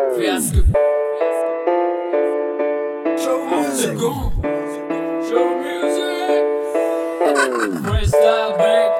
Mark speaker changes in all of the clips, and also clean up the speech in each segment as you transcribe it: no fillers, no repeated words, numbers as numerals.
Speaker 1: Fiasco. Show music. Show music. Freestyle back.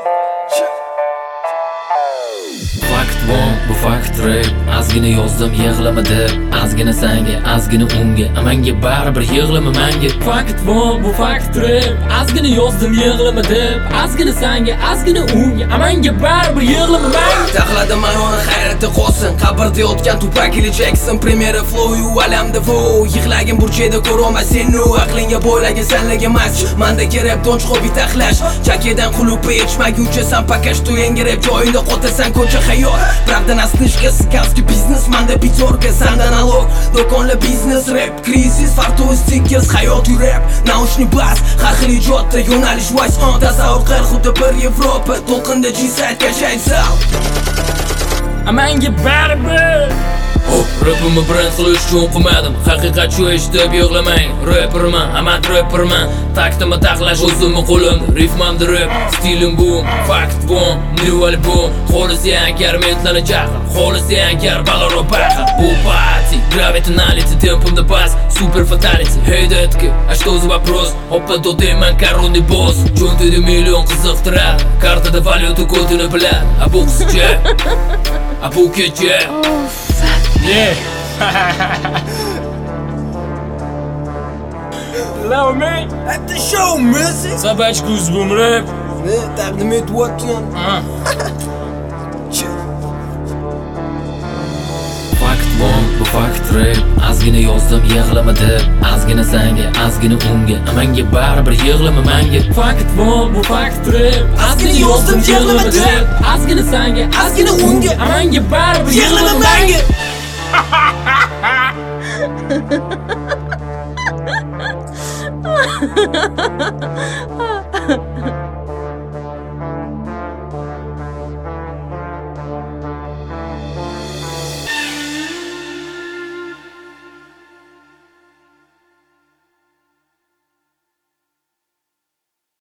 Speaker 1: Fakt bu fakt rap. Azgina yozdim yig'lama deb. Azgina sanga, azgina unga. Amanga baribir yig'lama menga. Fakt bu fakt rap. Azgina yozdim yig'lama deb. Azgina sanga, azgina unga. Amanga baribir yig'lama menga.
Speaker 2: Taxladim ayoni hayrati qolsin. Qabrda yotgan Tupac ili Jackson. Premiera flow yu alamda flow. Yig'lagin burchida ko'rolmas sen u. Aqlinga bo'ylagin sanlagi emas. Mendagi rap donch hobi taxlash. Chakedan qulupi yetishmaguncha san pakash to'yinga rap joyingda qotasan ko'cha hayot. Правда нас слишком сказки бизнес, манда пятерка, санда налог. Do'konli biznes, rap, krisis, farto'y stickers, hayot yu rap, naushni bas, har xil ijodda yo'nalish voice on. Tasavvur qil xuddi bir Yevropa, to'lqinda G-side yashaysan.
Speaker 1: Amanga baribir. Rapimni brand qilish uchun o'qimadim. Haqiqat shu eshitib yig'lamang. Rapperman, amat rapperman. Taktimi taxlash o'zimni qo'limda. Ritmimda rap, stilim bu. Fakt bu, new album. Xolis yankar mentlarni chaqir. Xolis yankar bag'aro baqir. Bu party, gravitonality, tempomda bas, super fatality. Hey детки, а что за вопрос? Опа, то ты man коронный босс. Cho'ntida million qiziqtiradi. Kartada valyuta kodini biladi. A bu qizcha, a bu kecha. Yeah. Love me.
Speaker 2: At the show music.
Speaker 1: Собачку узбум рэп.
Speaker 2: Taqdim etyapman.
Speaker 1: Fakt bu fakt rap. Azgina yozdim yig'lama deb. Azgina sanga, azgina unga. Amanga baribir yig'lama menga. Fakt bu fakt rap.
Speaker 2: Azgina yozdim yig'lama deb.
Speaker 1: Azgina sanga, azgina unga. Amanga baribir yig'lama menga.
Speaker 3: Ha ha ha ha.